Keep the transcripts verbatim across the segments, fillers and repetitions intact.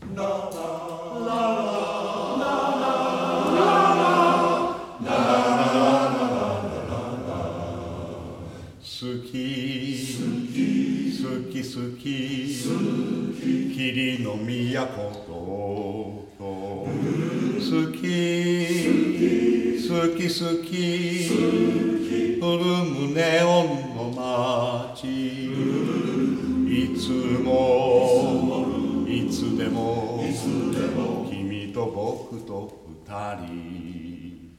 好き好き好き霧の都と好き好き好き古むネオンの街いつもいつでも君と僕と二人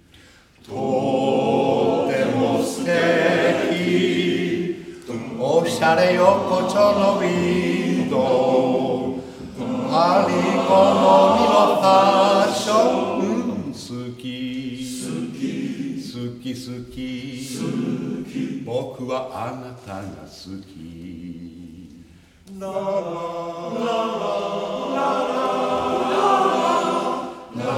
とても素敵おしゃれ横丁のウィンドウ張り好みのファッション好き好き好き僕はあなたが好きララララララ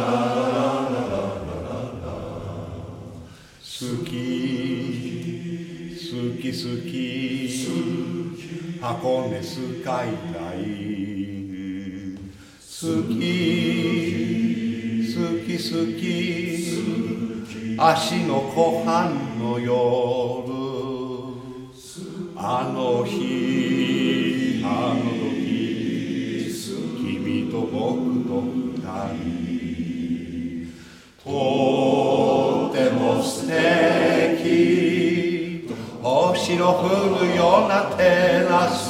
好き好き好き箱根スカイライン好き好き好き足の湖畔の夜あの日あの時君と僕と二人とても素敵星の降るようなテラス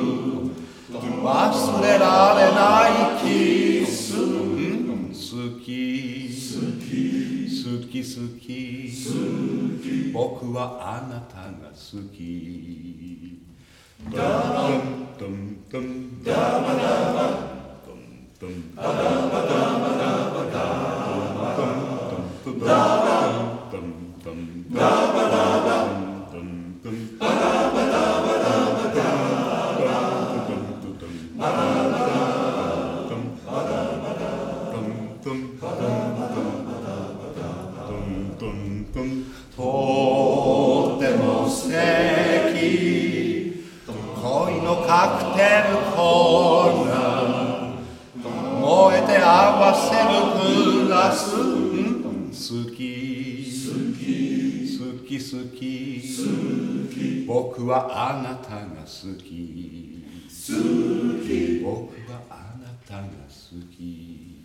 忘れられないキス好き好き好き僕はあなたが好きダバンドンドンダバダバドンドンダバダバダバダドンドンダバドンドンダバダバドンドンバダバダバダバダドンドンドンバダバダドンバダバダドンドンバダバダドンドンドンとっても素敵恋のカクテルコーナー燃えて合わせるグラス好き好き好き僕はあなたが好き僕はあなたが好き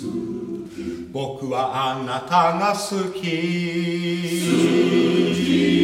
僕はあなたが好き